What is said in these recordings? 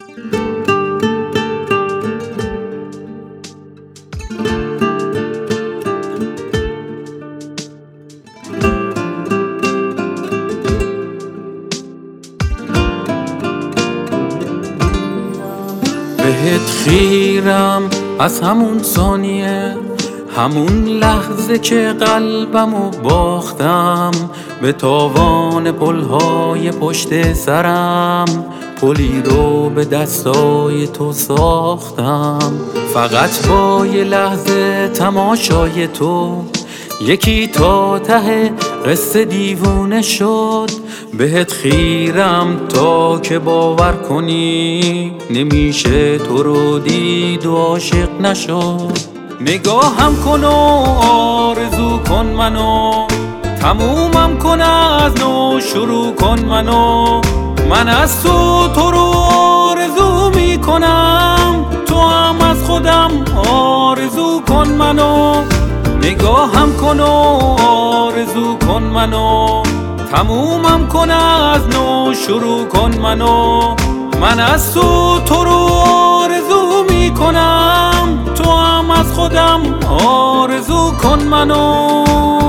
بهت خیرم از همون ثانیه، همون لحظه که قلبمو باختم به تاوان پلهای پشت سرم. پلی رو به دستای تو ساختم، فقط با یه لحظه تماشای تو یکی تا ته قصه دیوونه شد. بهت خیرم تا که باور کنی نمیشه تو رو دید و عاشق نشد. نگاهم کن و آرزو کن منو، تمومم کن از نو شروع کن منو. من از تو رو آرزو میکنم، تو هم از خودم آرزو کن منو. نگاهم کن و آرزو کن منو، تمومم کن از نو شروع کن منو. من از تو رو آرزو میکنم، تو هم از خودم آرزو کن منو.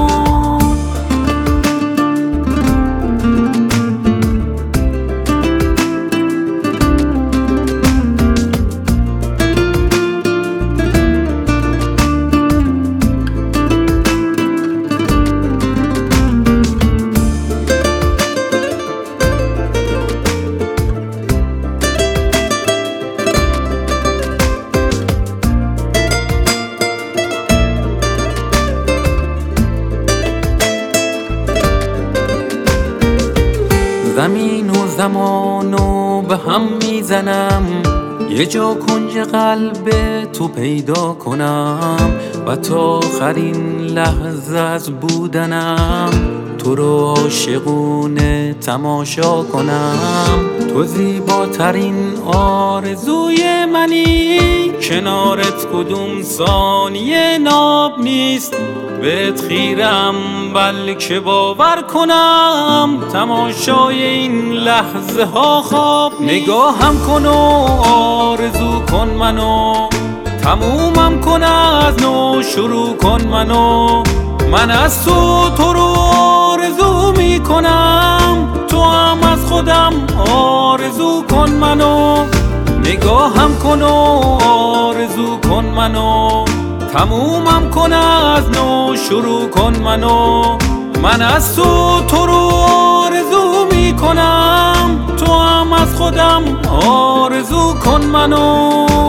زمین و زمانو به هم میزنم، یه جا کنج قلب تو پیدا کنم و تا آخرین لحظه از بودنم تو رو عاشقونه تماشا کنم. تو زیباترین آرزوی منی، کنارت کدوم ثانیه ناب نیست. بهت خیرم بلکه باور کنم، تماشای این لحظه ها خواب. نگاهم کن و آرزو کن منو، تمومم کن از نو شروع کن منو. من از تو رو آرزو میکنم، تو هم از خودم آرزو کن منو. نگاهم کن و آرزو کن منو، تمومم کن از نو شروع کن منو. من از تو رو آرزو میکنم، تو هم از خودم آرزو کن منو.